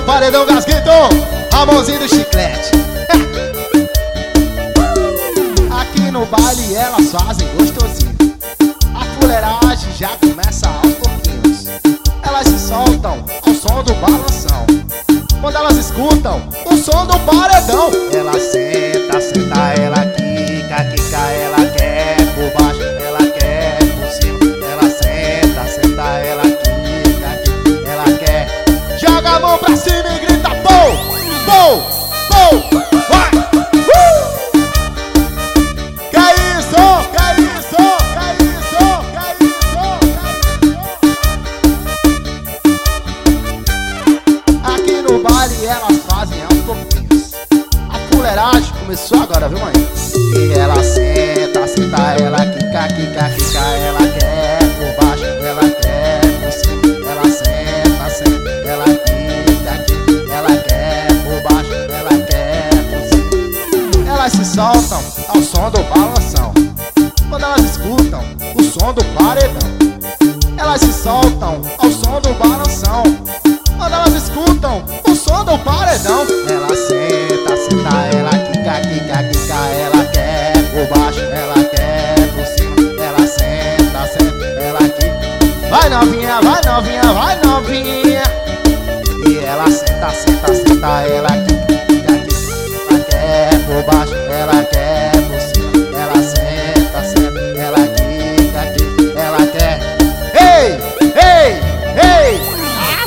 paredão Gasguito, Ramonzinho do Chiclete. Aqui no baile elas fazem gostosinho. A fuleiragem já começa aos pouquinhos. Elas se soltam ao som do balanção. Quando elas escutam o som do paredão, ela senta, senta, ela quica, quica, ela quer por baixo, ela quer por cima. Ela senta, senta, ela quica, quica, ela quer. Joga a mão pra cima e grita pou, pou, pou, vai! Que isso, que isso, que isso, que isso, Aqui no baile elas fazem aos pouquinhos. A fuleiragem começou agora, viu, mãe? E ela senta, senta, ela quica, quica, quica, ela quer por baixo, ela quer por cima. Ela senta, senta, ela quica, quica, ela quer por baixo, ela quer por cima. Elas se soltam ao som do balanção. Quando elas escutam o som do paredão, elas se soltam ao som do balanção. Quando elas escutam o som do paredão, ela senta, senta, ela quica, quica, quica, ela quer por baixo, ela quer por cima. Ela senta, senta, ela quica. Vai novinha, vai novinha, vai novinha. E ela senta, senta, senta, ela quica, quica, quica, ela quer por baixo, ela quer por cima. Ela senta, senta, ela quica, quica, ela quer. Ei, ei, ei!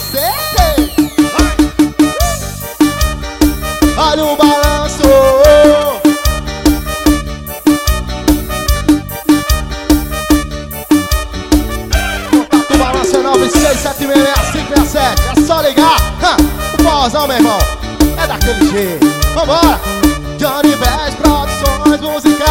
Olha o balanço. Contato balanço 967666567. É só ligar. O pauzão, meu irmão, é daquele jeito. Vambora. Johnny Bass Produções Musicais.